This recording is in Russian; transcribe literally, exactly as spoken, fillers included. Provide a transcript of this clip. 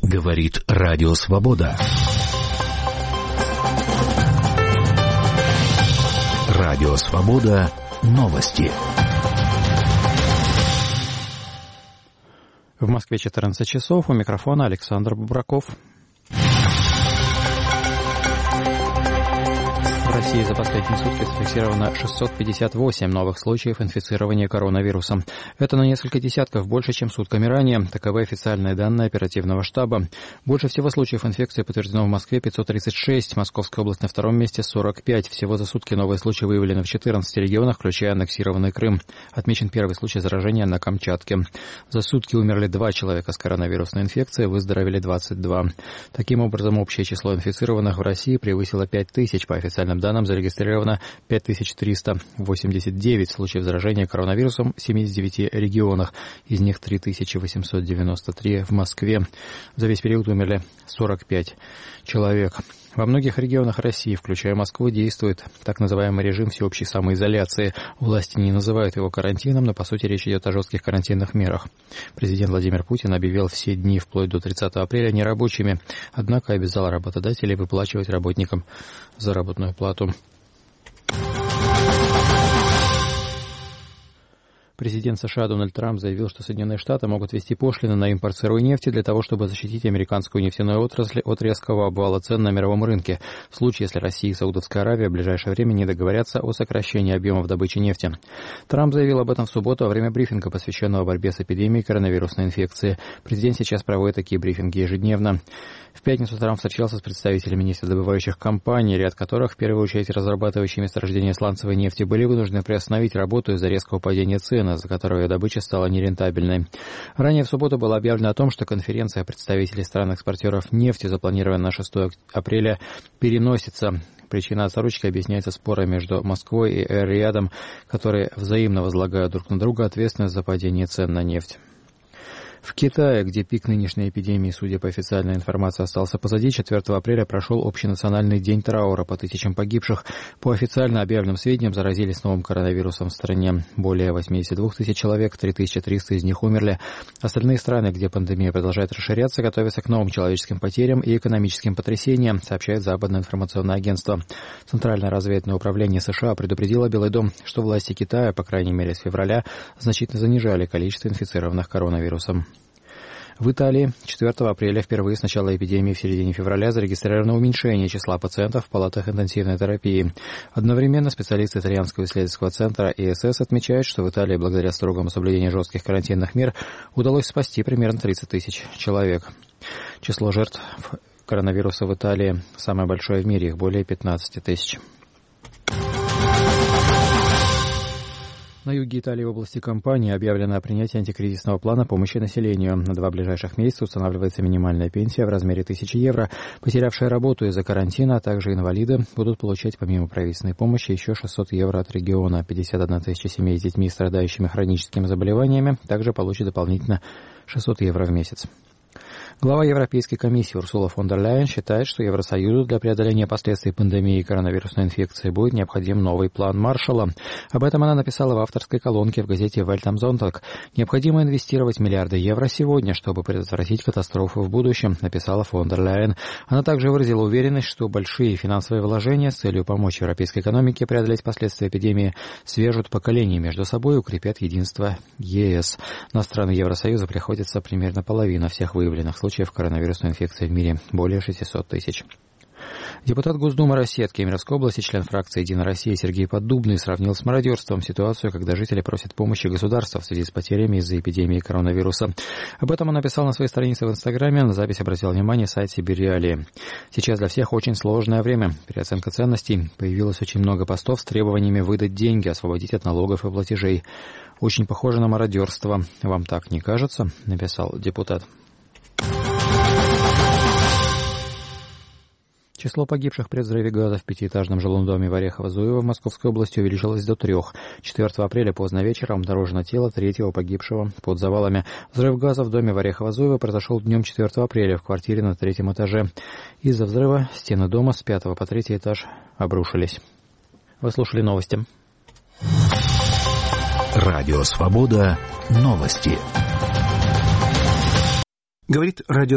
Говорит Радио Свобода. Радио Свобода. Новости. В Москве четырнадцать часов. У микрофона Александр Бубраков. В России за последние сутки зафиксировано шестьсот пятьдесят восемь новых случаев инфицирования коронавирусом. Это на несколько десятков больше, чем сутками ранее. Таковы официальные данные оперативного штаба. Больше всего случаев инфекции подтверждено в Москве пятьсот тридцать шесть, Московская область на втором месте сорок пять. Всего за сутки новые случаи выявлены в четырнадцати регионах, включая аннексированный Крым. Отмечен первый случай заражения на Камчатке. За сутки умерли два человека с коронавирусной инфекцией, выздоровели двадцать два. Таким образом, общее число инфицированных в России превысило пять тысяч. По официальным данным, зарегистрировано пять тысяч триста восемьдесят девять случаев заражения коронавирусом в семидесяти девяти регионах. Из них три тысячи восемьсот девяносто три в Москве. За весь период умерли сорок пять человек. Во многих регионах России, включая Москву, действует так называемый режим всеобщей самоизоляции. Власти не называют его карантином, но по сути речь идет о жестких карантинных мерах. Президент Владимир Путин объявил все дни вплоть до тридцатого апреля нерабочими, однако обязал работодателей выплачивать работникам заработную плату. Президент США Дональд Трамп заявил, что Соединенные Штаты могут ввести пошлины на импорт сырой нефти для того, чтобы защитить американскую нефтяную отрасль от резкого обвала цен на мировом рынке, в случае, если Россия и Саудовская Аравия в ближайшее время не договорятся о сокращении объемов добычи нефти. Трамп заявил об этом в субботу во время брифинга, посвященного борьбе с эпидемией коронавирусной инфекции. Президент сейчас проводит такие брифинги ежедневно. В пятницу Трамп встречался с представителями нефтедобывающих компаний, ряд которых, в первую очередь разрабатывающие месторождения сланцевой нефти, были вынуждены приостановить работу из-за резкого падения цен, из-за которого ее добыча стала нерентабельной. Ранее в субботу было объявлено о том, что конференция представителей стран-экспортеров нефти, запланированная на шестого апреля, переносится. Причина отсрочки объясняется спором между Москвой и Эр-Риядом, которые взаимно возлагают друг на друга ответственность за падение цен на нефть. В Китае, где пик нынешней эпидемии, судя по официальной информации, остался позади, четвёртого апреля прошел общенациональный день траура по тысячам погибших. По официально объявленным сведениям, заразились новым коронавирусом в стране более восемьдесят две тысячи человек, три тысячи триста из них умерли. Остальные страны, где пандемия продолжает расширяться, готовятся к новым человеческим потерям и экономическим потрясениям, сообщает Западное информационное агентство. Центральное разведывательное управление США предупредило Белый дом, что власти Китая, по крайней мере с февраля, значительно занижали количество инфицированных коронавирусом. В Италии четвёртого апреля впервые с начала эпидемии в середине февраля зарегистрировано уменьшение числа пациентов в палатах интенсивной терапии. Одновременно специалисты итальянского исследовательского центра И Эс Эс отмечают, что в Италии благодаря строгому соблюдению жестких карантинных мер удалось спасти примерно тридцать тысяч человек. Число жертв коронавируса в Италии самое большое в мире, их более пятнадцать тысяч. На юге Италии в области Кампании объявлено о принятии антикризисного плана помощи населению. На два ближайших месяца устанавливается минимальная пенсия в размере тысячи евро. Потерявшие работу из-за карантина, а также инвалиды будут получать помимо правительственной помощи еще шестьсот евро от региона. пятьдесят одна тысяча семей с детьми, страдающими хроническими заболеваниями, также получат дополнительно шестьсот евро в месяц. Глава Европейской комиссии Урсула фон дер Ляйен считает, что Евросоюзу для преодоления последствий пандемии коронавирусной инфекции будет необходим новый план Маршалла. Об этом она написала в авторской колонке в газете Welt am Sonntag. Необходимо инвестировать миллиарды евро сегодня, чтобы предотвратить катастрофу в будущем, написала фон дер Ляйен. Она также выразила уверенность, что большие финансовые вложения с целью помочь европейской экономике преодолеть последствия эпидемии свяжут поколения между собой и укрепят единство Е Эс. На страны Евросоюза приходится примерно половина всех выявленных случаев случаев коронавирусной инфекции в мире, более шестисот тысяч. Депутат Госдумы России от Кемеровской области, член фракции «Единая Россия» Сергей Поддубный сравнил с мародерством ситуацию, когда жители просят помощи государства в связи с потерями из-за эпидемии коронавируса. Об этом он написал на своей странице в Инстаграме, на запись обратил внимание сайт «Сибирь Реалии». Сейчас для всех очень сложное время. Переоценка ценностей. Появилось очень много постов с требованиями выдать деньги, освободить от налогов и платежей. Очень похоже на мародерство. Вам так не кажется? Написал депутат. Число погибших при взрыве газа в пятиэтажном жилом доме в Орехово-Зуево в Московской области увеличилось до трех. четвёртого апреля поздно вечером обнаружено тело третьего погибшего под завалами. Взрыв газа в доме в Орехово-Зуево произошел днем четвёртого апреля в квартире на третьем этаже. Из-за взрыва стены дома с пятого по третий этаж обрушились. Вы слушали новости. Радио Свобода. Новости. Говорит радио